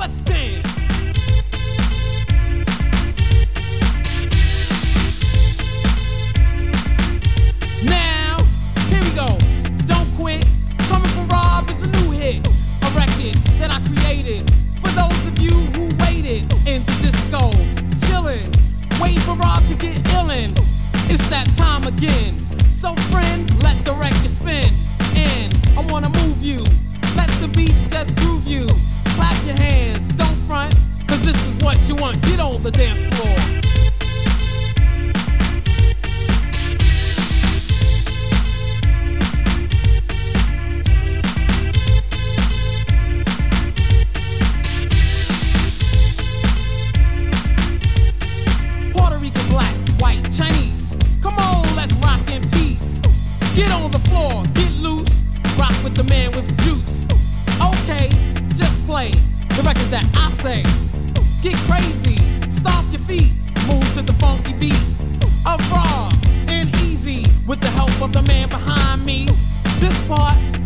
Let's dance. Now, here we go. Don't quit. Coming from Rob is a new hit. A record that I created for those of you who waited in the disco. Chillin', waiting for Rob to get illin'. It's that time again. So friend, let the record spin. And I wanna move you. Let the beats just groove you. Clap your hands, don't front, cause this is what you want. Get on the dance floor. Puerto Rican, black, white, Chinese. Come on, let's rock in peace. Get on the floor, get loose. Rock with the man with juice. Okay, just play the records that I say. Get crazy, stomp your feet, move to the funky beat of Raw and Easy with the help of the man behind me. This part